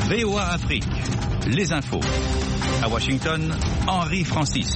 VOA Afrique, les infos. À Washington, Henri Francis.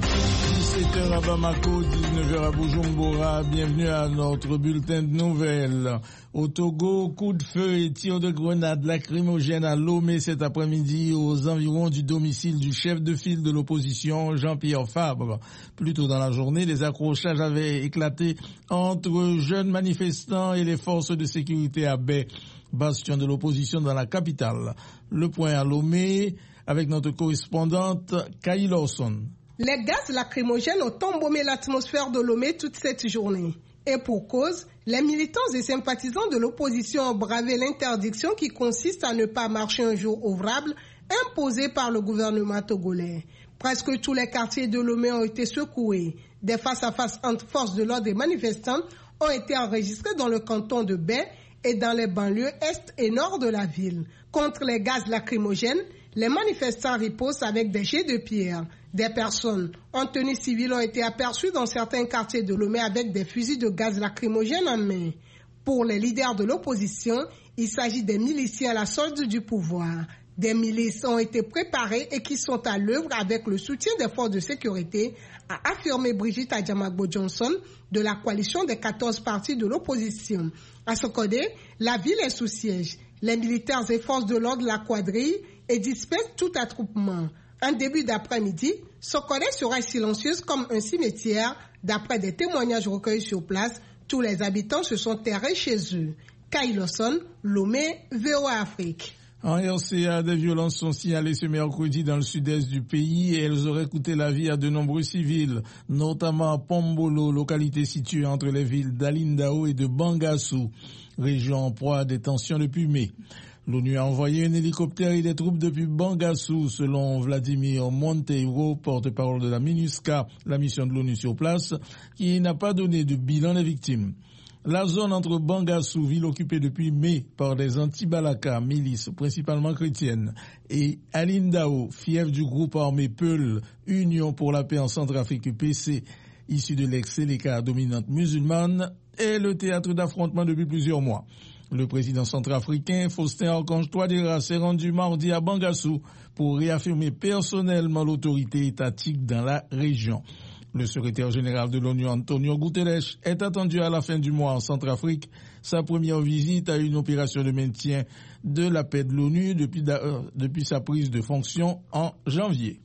17h à Bamako, 19h à Bujumbura. Bienvenue à notre bulletin de nouvelles. Au Togo, coup de feu et tir de grenades lacrymogènes à Lomé cet après-midi aux environs du domicile du chef de file de l'opposition, Jean-Pierre Fabre. Plus tôt dans la journée, les accrochages avaient éclaté entre jeunes manifestants et les forces de sécurité à Baie, bastion de l'opposition dans la capitale. Le point à Lomé avec notre correspondante Kay Lawson. Les gaz lacrymogènes ont embaumé l'atmosphère de Lomé toute cette journée. Et pour cause, les militants et sympathisants de l'opposition ont bravé l'interdiction qui consiste à ne pas marcher un jour ouvrable imposée par le gouvernement togolais. Presque tous les quartiers de Lomé ont été secoués. Des face-à-face entre forces de l'ordre et manifestants ont été enregistrés dans le canton de Baie et dans les banlieues est et nord de la ville. Contre les gaz lacrymogènes, les manifestants ripostent avec des jets de pierre. Des personnes en tenue civile ont été aperçues dans certains quartiers de Lomé avec des fusils de gaz lacrymogène en main. Pour les leaders de l'opposition, il s'agit des miliciens à la solde du pouvoir. Des milices ont été préparées et qui sont à l'œuvre avec le soutien des forces de sécurité, a affirmé Brigitte Adjamagbo-Johnson de la coalition des 14 partis de l'opposition. À Sokodé, la ville est sous siège. Les militaires et forces de l'ordre la quadrillent et dispersent tout attroupement. En début d'après-midi, Sokodé sera silencieuse comme un cimetière. D'après des témoignages recueillis sur place, tous les habitants se sont terrés chez eux. Kay Lawson, Lomé, VOA Afrique. En RCA, des violences sont signalées ce mercredi dans le sud-est du pays et elles auraient coûté la vie à de nombreux civils, notamment à Pombolo, localité située entre les villes d'Alindao et de Bangassou, région en proie à des tensions depuis mai. L'ONU a envoyé un hélicoptère et des troupes depuis Bangassou, selon Vladimir Monteiro, porte-parole de la MINUSCA, la mission de l'ONU sur place, qui n'a pas donné de bilan des victimes. La zone entre Bangassou, ville occupée depuis mai par des anti-Balaka, milices principalement chrétiennes, et Alindao, fief du groupe armé Peul, Union pour la paix en Centrafrique UPC, issu de l'ex-Séléka dominante musulmane, est le théâtre d'affrontements depuis plusieurs mois. Le président centrafricain Faustin Archange Touadéra s'est rendu mardi à Bangassou pour réaffirmer personnellement l'autorité étatique dans la région. Le secrétaire général de l'ONU, Antonio Guterres, est attendu à la fin du mois en Centrafrique, sa première visite à une opération de maintien de la paix de l'ONU depuis sa prise de fonction en janvier.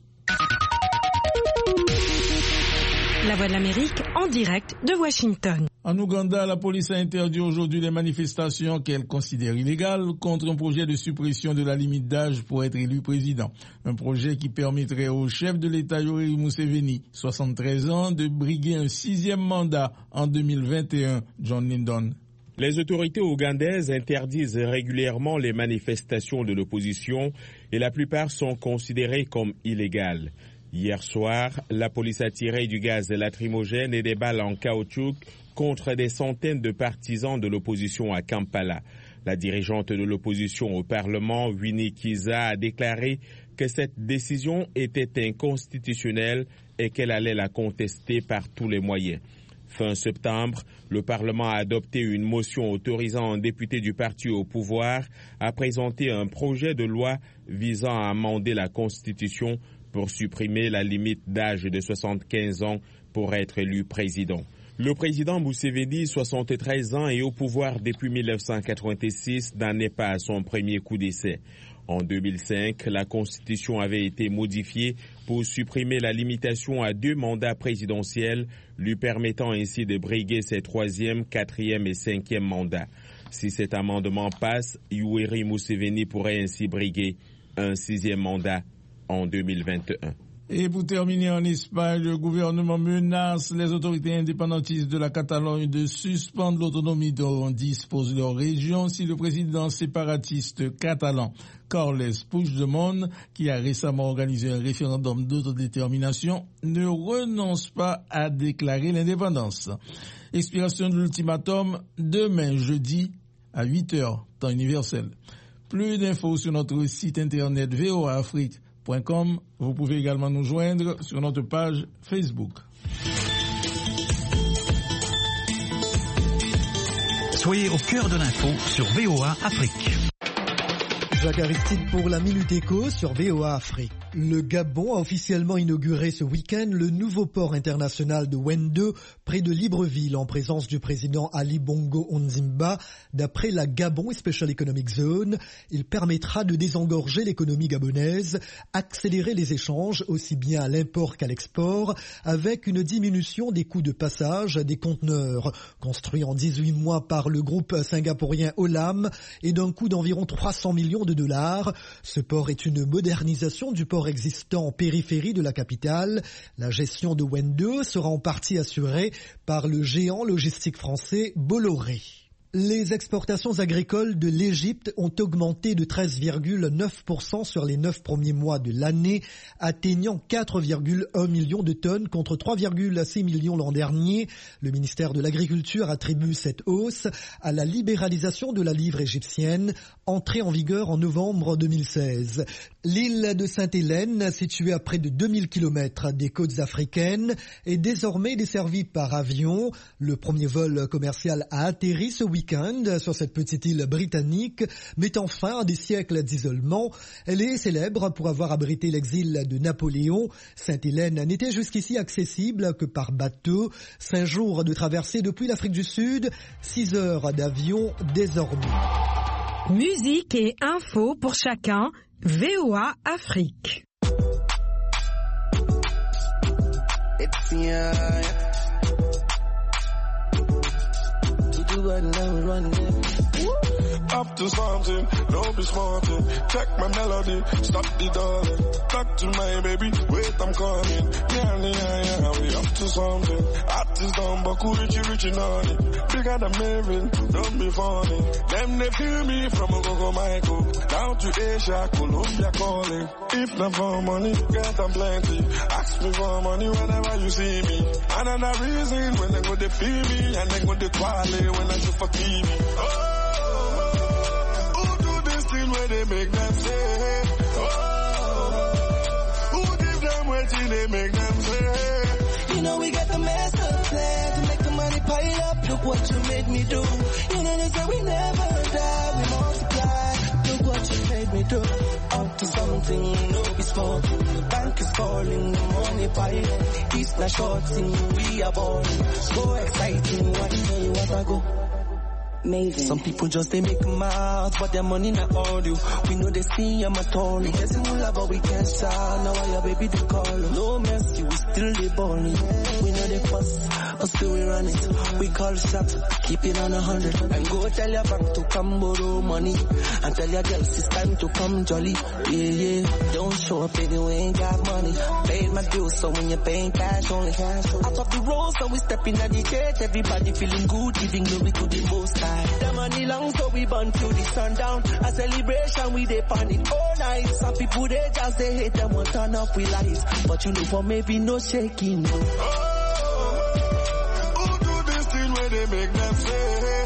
La Voix de l'Amérique en direct de Washington. En Ouganda, la police a interdit aujourd'hui les manifestations qu'elle considère illégales contre un projet de suppression de la limite d'âge pour être élu président. Un projet qui permettrait au chef de l'État Yoweri Museveni, 73 ans, de briguer un 6e mandat en 2021. John Lindon. Les autorités ougandaises interdisent régulièrement les manifestations de l'opposition et la plupart sont considérées comme illégales. Hier soir, la police a tiré du gaz lacrymogène et des balles en caoutchouc contre des centaines de partisans de l'opposition à Kampala. La dirigeante de l'opposition au Parlement, Winnie Kiza, a déclaré que cette décision était inconstitutionnelle et qu'elle allait la contester par tous les moyens. Fin septembre, le Parlement a adopté une motion autorisant un député du parti au pouvoir à présenter un projet de loi visant à amender la Constitution pour supprimer la limite d'âge de 75 ans pour être élu président. Le président Museveni, 73 ans et au pouvoir depuis 1986, n'en est pas à son premier coup d'essai. En 2005, la Constitution avait été modifiée pour supprimer la limitation à 2 mandats présidentiels, lui permettant ainsi de briguer ses 3e, 4e et 5e mandats. Si cet amendement passe, Yoweri Museveni pourrait ainsi briguer un 6e mandat en 2021. Et pour terminer en Espagne, le gouvernement menace les autorités indépendantistes de la Catalogne de suspendre l'autonomie dont dispose leur région si le président séparatiste catalan Carles Puigdemont, qui a récemment organisé un référendum d'autodétermination, ne renonce pas à déclarer l'indépendance. Expiration de l'ultimatum demain jeudi à 8h, temps universel. Plus d'infos sur notre site internet voaafrique.com. Vous pouvez également nous joindre sur notre page Facebook. Soyez au cœur de l'info sur VOA Afrique. Jacques Aristide pour la Minute Éco sur VOA Afrique. Le Gabon a officiellement inauguré ce week-end le nouveau port international de Wendo, près de Libreville, en présence du président Ali Bongo Ondimba. D'après la Gabon Special Economic Zone, il permettra de désengorger l'économie gabonaise, accélérer les échanges aussi bien à l'import qu'à l'export, avec une diminution des coûts de passage des conteneurs. Construit en 18 mois par le groupe singapourien Olam et d'un coût d'environ 300 millions de dollars, ce port est une modernisation du port existant en périphérie de la capitale. La gestion de Wendo sera en partie assurée par le géant logistique français Bolloré. Les exportations agricoles de l'Égypte ont augmenté de 13,9% sur les 9 premiers mois de l'année, atteignant 4,1 millions de tonnes contre 3,6 millions l'an dernier. Le ministère de l'Agriculture attribue cette hausse à la libéralisation de la livre égyptienne, entrée en vigueur en novembre 2016. L'île de Sainte-Hélène, située à près de 2000 km des côtes africaines, est désormais desservie par avion. Le premier vol commercial a atterri ce week-end sur cette petite île britannique, mettant fin à des siècles d'isolement. Elle est célèbre pour avoir abrité l'exil de Napoléon. Sainte-Hélène n'était jusqu'ici accessible que par bateau. 5 jours de traversée depuis l'Afrique du Sud, 6 heures d'avion désormais. Musique et info pour chacun, VOA Afrique. Up to something, don't be smarting. Check my melody, stop the darling. Talk to my baby, wait, I'm coming. Yeah, we up to something. Artist down, Baku, Richie, naughty. Bigger than Maven, don't be funny. Them, they feel me from Ogogo Michael. Down to Asia, Colombia calling. If not for money, get them plenty. Ask me for money whenever you see me. Another reason when they go to feel me, and they go to quality when I shoot for TV. Where they make them say, who give them waiting they make them say. You know we got the master plan to make the money pile up. Look what you made me do. You know they say we never die, we multiply. Look what you made me do. Up to something, no be sporting. The bank is calling, the money piling. It's not shorting, we are balling. So exciting, what day, what I go. Maven. Some people just they make mouth, but their money not all you. We know they see I'm at all. We get some love, but we can't shout. Now I your baby they call. No mercy, we still they balling. We know they fuss, but still we run it. We call shots, keep it on 100. And go tell your bank to come borrow money. And tell your girls it's time to come jolly. Yeah. Don't show up if you ain't got money. Paid my dues, so when you're paying cash only. Out of the road, so we stepping at the church. Everybody feeling good, giving glory to the most high. The money long, so we burn till the sundown. A celebration, we dey pan it all night. Some people they just they hate them, won't turn up with lights. But you know for maybe no shaking. No. Who do this thing where they make them say?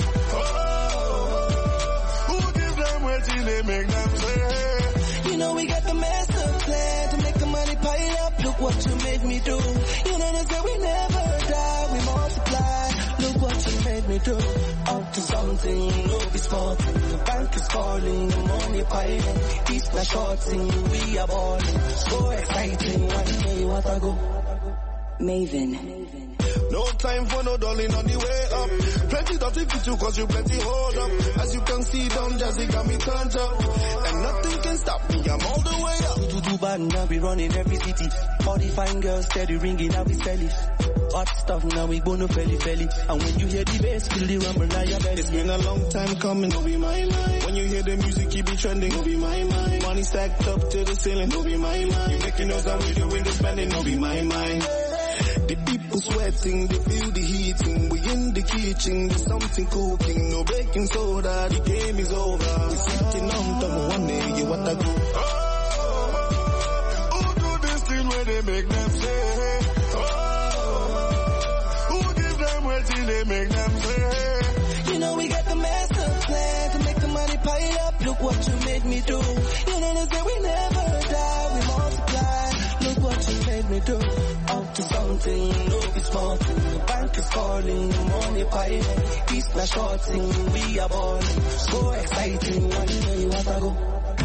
Who give them waiting they make them say? You know we got the master plan to make the money pile up. Look what you made me do. You know they say we never die, we multiply. Look what you made me do. Up to something, no be sporting. The bank is calling, the money piling. It's not shorting, we are balling. So exciting, one day what I go. Maven. No time for no darling on the way up. Plenty dirty fit you cause you plenty hold up. As you can see down Jazzy got me turned up. And nothing can stop me, I'm all the way up. Too bad now we running every city. All the fine girls steady ringing, now we sell it. Hot stuff now we gonna felly. And when you hear the bass, feel the rumble now you're ready. It's been a long time coming, no be my line. When you hear the music keep it trending, no be my mind. Money stacked up to the ceiling, no be my mind. You making us and we doing the spending, no be my mind. The people sweating, they feel the heating. We in the kitchen, there's something cooking. No baking soda, the game is over. We sitting on top one day, what I do. Who do this thing where they make them say? Who give them waiting they make them say? You know we got the master plan to make the money pile up. Look what you made me do. You know they say we never die, we multiply. Look what you made me do. Up to something, no be sporting. The bank is calling, the money piling. It's not shorting, we are balling. So exciting, one day what I go.